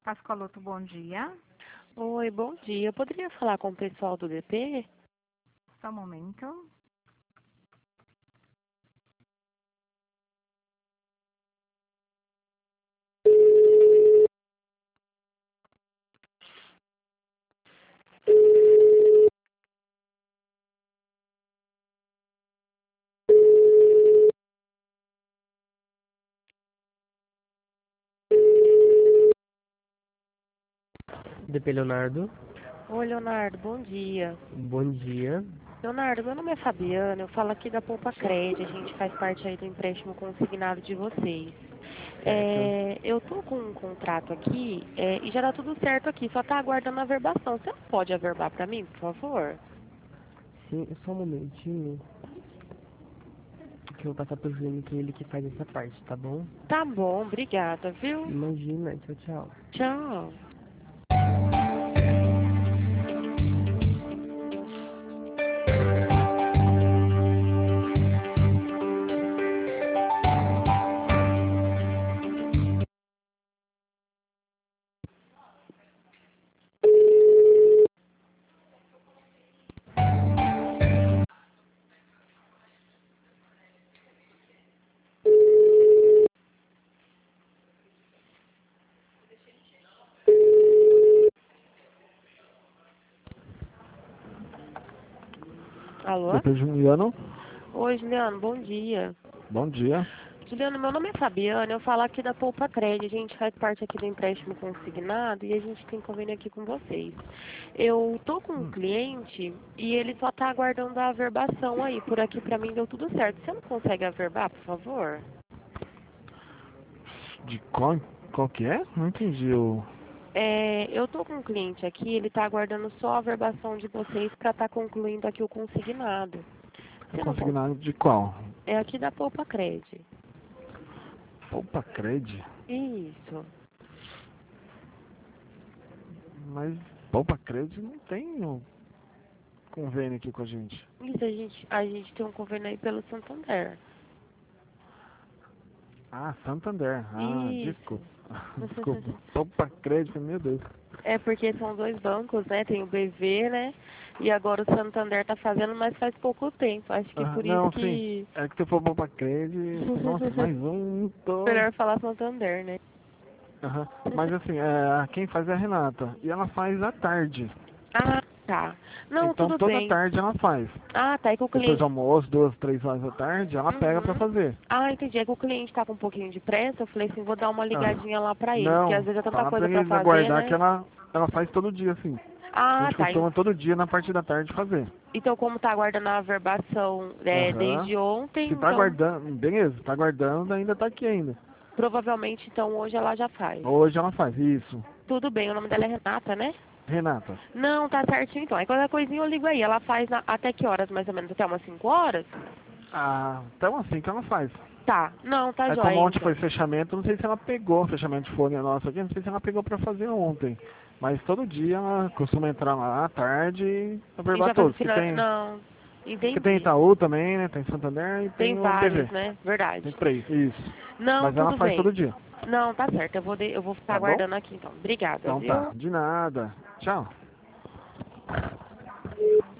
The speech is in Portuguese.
Pascoaloto, bom dia. Oi, bom dia. Eu poderia falar com o pessoal do DP? Só um momento. DP Leonardo, Oi, Leonardo, bom dia. bom dia. Leonardo, meu nome é Fabiana, eu falo aqui da Poupa Cred, a gente faz parte aí do empréstimo consignado de vocês. Certo. Eu tô com um contrato aqui e já dá tudo certo aqui, só tá aguardando a averbação. Você não pode averbar pra mim, por favor? Sim, só um momentinho. Que eu vou passar pro Júnior, que é ele que faz essa parte, tá bom? Tá bom, obrigada, viu? Imagina, tchau, tchau. Tchau. Alô? DP Juliano, Oi, Juliano, bom dia. bom dia. Juliano, meu nome é Fabiana, eu falo aqui da Poupa Cred, a gente faz parte aqui do empréstimo consignado e a gente tem convênio aqui com vocês. Eu tô com um cliente e ele só tá aguardando a averbação aí, por aqui pra mim deu tudo certo. Você não consegue averbar, por favor? De qual que é? Não entendi o. Eu tô com um cliente aqui, ele tá aguardando só a averbação de vocês pra tá concluindo aqui o consignado. Você não consegue? Consignado de qual? É aqui da Poupa Cred. Poupa Cred? Isso. Mas Poupa Cred não tem o convênio aqui com a gente. Isso, a gente tem um convênio aí pelo Santander. Ah, Santander. Ah, Isso. desculpa. Desculpa. Poupa Cred, meu Deus. É porque são dois bancos, né? Tem o BV, né? E agora o Santander tá fazendo, mas faz pouco tempo. Acho que por Não, isso que sim. É que você for Poupa Cred, nossa, mais um. melhor falar Santander, né? Aham. Mas assim, quem faz é a Renata. E ela faz à tarde. Ah, tá. Não, Então tudo toda bem. tarde ela faz. Ah, tá. É que o Depois cliente. do almoço, 2, 3 horas da tarde, ela pega pra Uhum. fazer. Ah, entendi. É que o cliente tá com um pouquinho de pressa. Eu falei assim, vou dar uma Ah, ligadinha lá pra ele, porque não, às vezes é tanta fala pra coisa pra eles fazer, aguardar que né? ela faz todo dia, assim. A Ah, gente tá. costuma todo dia na parte da tarde fazer. Então, como tá aguardando a averbação Aham. desde ontem, Se tá então aguardando, beleza, tá aguardando, ainda tá aqui ainda. provavelmente então hoje ela já faz. Hoje ela faz, isso. Tudo bem, o nome dela é Renata, né? Renata. Não, tá certinho então. Aí qualquer coisinha eu ligo aí. Ela faz até que horas, mais ou menos? Até umas 5 horas? Então assim que ela faz. Tá. Não, tá Aí jóia como ontem então. foi fechamento, não sei se ela pegou o fechamento de folha nossa aqui, não sei se ela pegou pra fazer ontem. Mas todo dia ela costuma entrar lá à tarde e E averbar já faz o todos. Que final. tem, Não, que tem entendi. Itaú também, né? Tem Santander e Tem tem o vários, BV. né? Tem Verdade. 3, isso. Não, Mas ela tudo faz todo bem. dia. Não, tá certo. Eu vou ficar Tá bom? aguardando aqui então. Obrigada, Então tá. viu? De nada. Tchau.